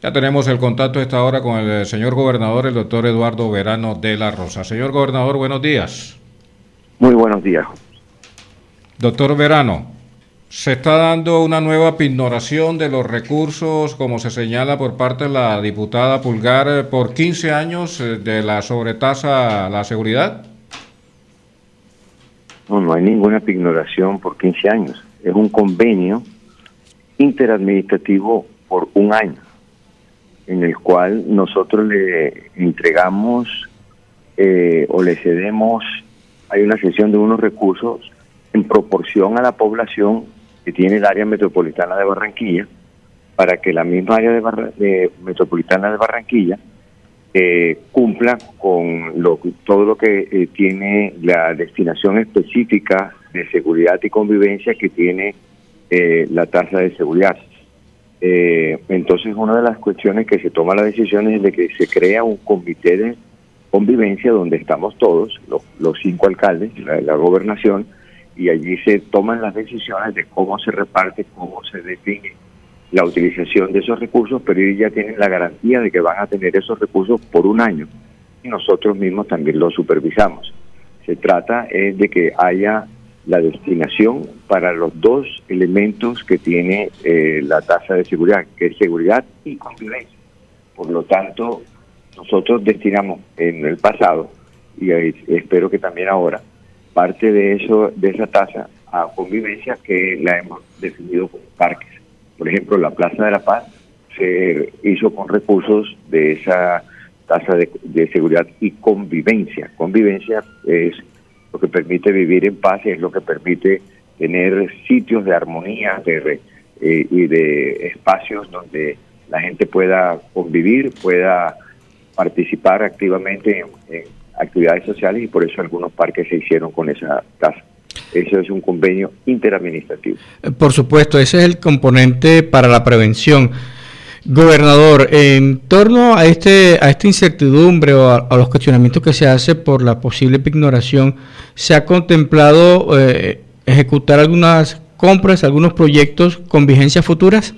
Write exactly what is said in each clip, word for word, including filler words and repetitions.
Ya tenemos el contacto a esta hora con el señor gobernador, el doctor Eduardo Verano de la Rosa. Señor gobernador, buenos días. Muy buenos días. Doctor Verano, se está dando una nueva pignoración de los recursos, como se señala por parte de la diputada Pulgar, por quince años de la sobretasa a la seguridad. No, no hay ninguna pignoración por quince años. Es un convenio interadministrativo por un año, en el cual nosotros le entregamos eh, o le cedemos, hay una cesión de unos recursos en proporción a la población que tiene el área metropolitana de Barranquilla, para que la misma área de, Barra, de metropolitana de Barranquilla eh, cumpla con lo, todo lo que eh, tiene la destinación específica de seguridad y convivencia que tiene eh, la tasa de seguridad. Eh, entonces, una de las cuestiones que se toma la decisión es de que se crea un comité de convivencia donde estamos todos, los, los cinco alcaldes, la, la gobernación, y allí se toman las decisiones de cómo se reparte, cómo se define la utilización de esos recursos, pero ellos ya tienen la garantía de que van a tener esos recursos por un año, y nosotros mismos también los supervisamos. Se trata es de que haya la destinación para los dos elementos que tiene eh, la tasa de seguridad, que es seguridad y convivencia. Por lo tanto, nosotros destinamos en el pasado, y eh, espero que también ahora, parte de eso, de esa tasa a convivencia que la hemos definido como parques. Por ejemplo, la Plaza de la Paz se hizo con recursos de esa tasa de, de seguridad y convivencia. Convivencia es lo que permite vivir en paz, es lo que permite tener sitios de armonía de, eh, y de espacios donde la gente pueda convivir, pueda participar activamente en, en actividades sociales, y por eso algunos parques se hicieron con esa tasa. Eso es un convenio interadministrativo. Por supuesto, ese es el componente para la prevención. Gobernador, en torno a este a esta incertidumbre o a, a los cuestionamientos que se hace por la posible pignoración, ¿se ha contemplado eh, ejecutar algunas compras, algunos proyectos con vigencias futuras?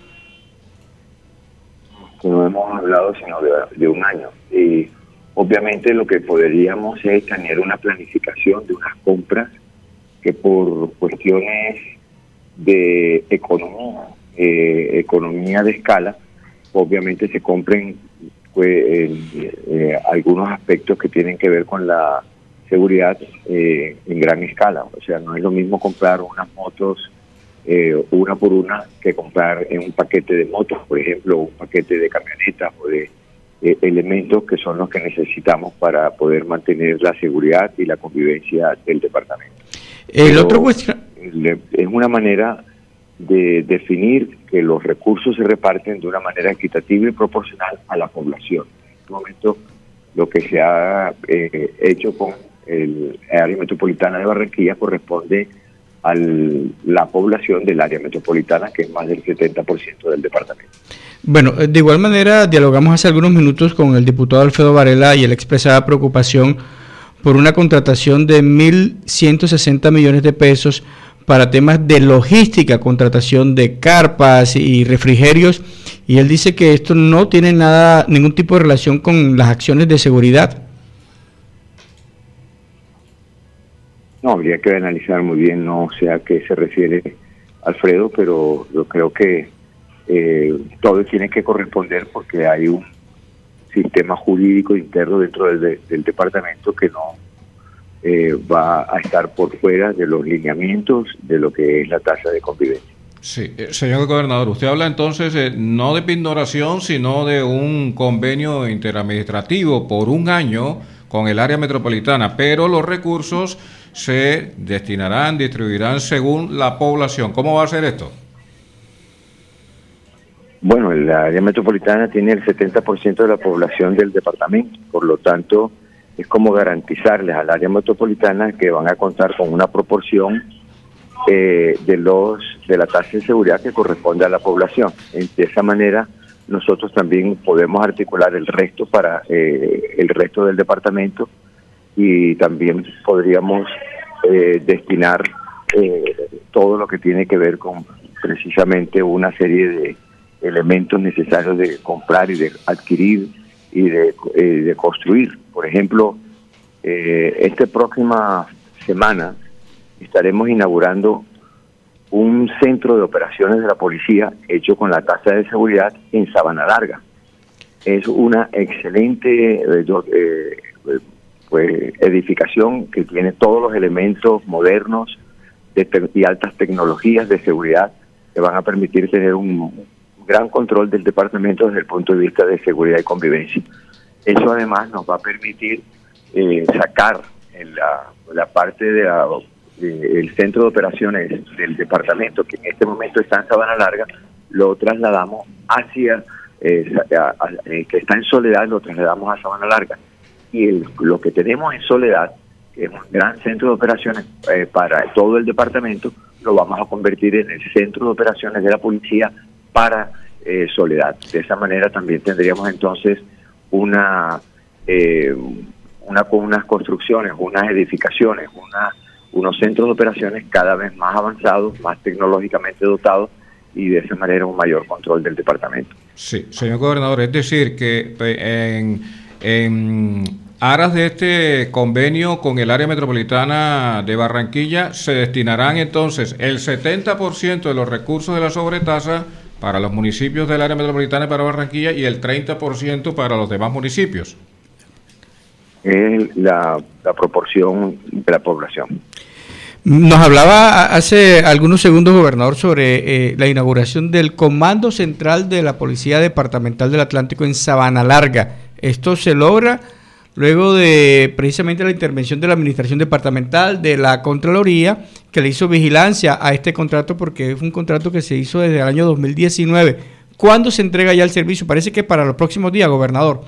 No hemos hablado sino de, de un año, y obviamente lo que podríamos es tener una planificación de unas compras que por cuestiones de economía, eh, economía de escala, obviamente se compren pues, eh, eh, algunos aspectos que tienen que ver con la seguridad eh, en gran escala. O sea, no es lo mismo comprar unas motos eh, una por una que comprar en un paquete de motos, por ejemplo, un paquete de camionetas o de eh, elementos que son los que necesitamos para poder mantener la seguridad y la convivencia del departamento. El Pero otro cuestión es una manera de definir que los recursos se reparten de una manera equitativa y proporcional a la población. En este momento, lo que se ha eh, hecho con el área metropolitana de Barranquilla corresponde a la población del área metropolitana, que es más del setenta por ciento del departamento. Bueno, de igual manera, dialogamos hace algunos minutos con el diputado Alfredo Varela, y él expresaba preocupación por una contratación de mil ciento sesenta millones de pesos para temas de logística, contratación de carpas y refrigerios, y él dice que esto no tiene nada, ningún tipo de relación con las acciones de seguridad. No, habría que analizar muy bien, no sé a qué se refiere Alfredo, pero yo creo que eh, todo tiene que corresponder porque hay un sistema jurídico interno dentro del, del departamento que no eh, va a estar por fuera de los lineamientos de lo que es la tasa de convivencia. Sí, eh, señor gobernador, usted habla entonces eh, no de pignoración, sino de un convenio interadministrativo por un año con el área metropolitana, pero los recursos se destinarán, distribuirán según la población. ¿Cómo va a ser esto? Bueno, el área metropolitana tiene el setenta por ciento de la población del departamento, por lo tanto, es como garantizarles al área metropolitana que van a contar con una proporción eh, de los de la tasa de seguridad que corresponde a la población. De esa manera, nosotros también podemos articular el resto para eh, el resto del departamento, y también podríamos eh, destinar eh, todo lo que tiene que ver con precisamente una serie de elementos necesarios de comprar y de adquirir y de, eh, de construir. Por ejemplo, eh, esta próxima semana estaremos inaugurando un centro de operaciones de la policía hecho con la tasa de seguridad en Sabana Larga. Es una excelente eh, eh, pues, edificación que tiene todos los elementos modernos de te- y altas tecnologías de seguridad que van a permitir tener un gran control del departamento desde el punto de vista de seguridad y convivencia. Eso además nos va a permitir eh, sacar en la, la parte de la, de, el centro de operaciones del departamento, que en este momento está en Sabana Larga, lo trasladamos hacia, eh, a, a, eh, que está en Soledad, lo trasladamos a Sabana Larga. Y el, lo que tenemos en Soledad, que es un gran centro de operaciones eh, para todo el departamento, lo vamos a convertir en el centro de operaciones de la policía para eh, Soledad. De esa manera también tendríamos entonces una, eh, una con unas construcciones, unas edificaciones, una, unos centros de operaciones cada vez más avanzados, más tecnológicamente dotados y de esa manera un mayor control del departamento. Sí, señor gobernador, es decir que en, en aras de este convenio con el área metropolitana de Barranquilla se destinarán entonces el setenta por ciento de los recursos de la sobretasa para los municipios del área metropolitana y para Barranquilla y el treinta por ciento para los demás municipios. Es la, la proporción de la población. Nos hablaba hace algunos segundos, gobernador, sobre eh, la inauguración del Comando Central de la Policía Departamental del Atlántico en Sabana Larga. Esto se logra luego de precisamente la intervención de la Administración Departamental, de la Contraloría, que le hizo vigilancia a este contrato porque es un contrato que se hizo desde el año dos mil diecinueve. ¿Cuándo se entrega ya el servicio? Parece que para los próximos días, gobernador.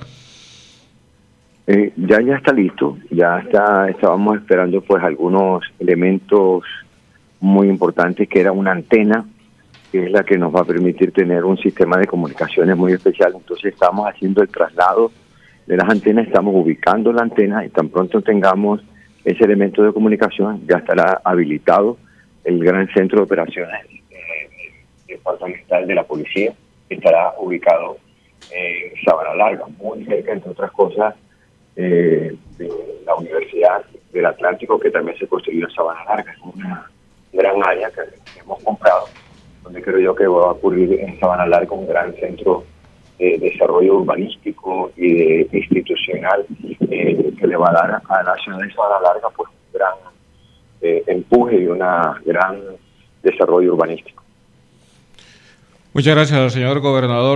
Eh, ya ya está listo, ya está, estábamos esperando pues algunos elementos muy importantes, que era una antena, que es la que nos va a permitir tener un sistema de comunicaciones muy especial. Entonces estamos haciendo el traslado de las antenas, estamos ubicando la antena y tan pronto tengamos ese elemento de comunicación ya estará habilitado el gran centro de operaciones eh, departamental de la policía, que estará ubicado en Sabana Larga, muy cerca, entre otras cosas, eh, de la Universidad del Atlántico, que también se construyó en Sabana Larga. Es una gran área que, que hemos comprado, donde creo yo que va a ocurrir en Sabana Larga un gran centro de desarrollo urbanístico y de institucional eh, que le va a dar a la ciudad de Sabana Larga pues un gran eh, empuje y un gran desarrollo urbanístico. Muchas gracias, señor gobernador.